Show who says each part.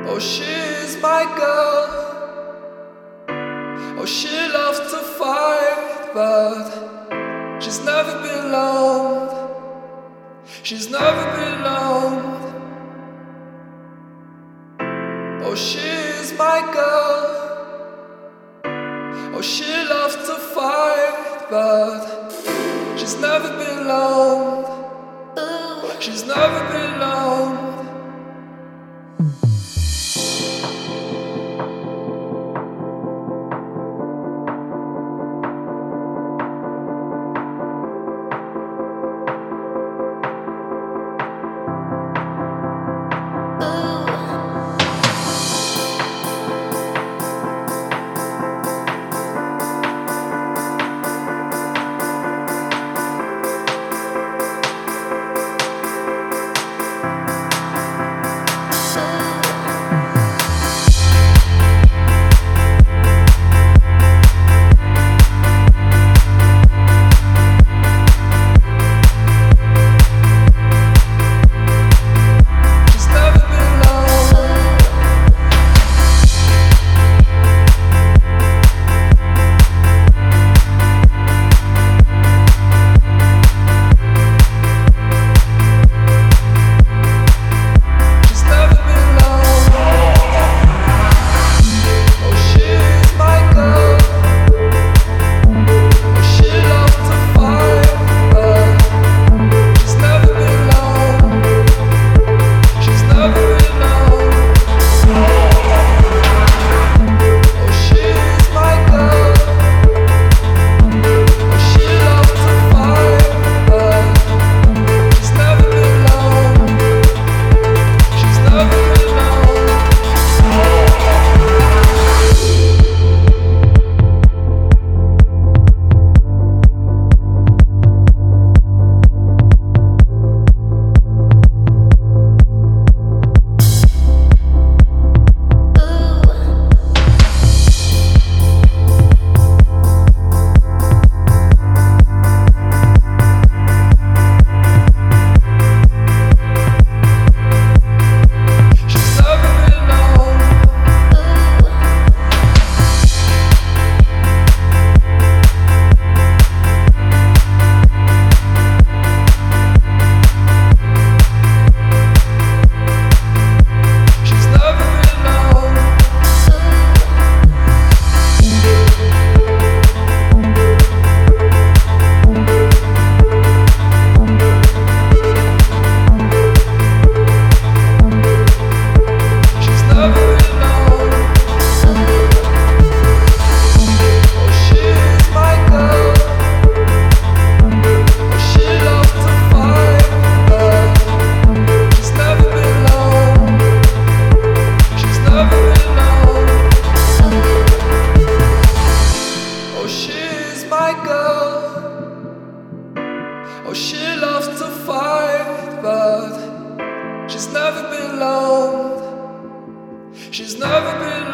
Speaker 1: Oh, she's my girl. Oh, she loves to fight, but she's never belonged. She's never belonged. Oh, she's my girl. Oh, she loves to fight, but she's never belonged. She's never belonged. Oh, she loves to fight, but she's never belonged. She's never belonged.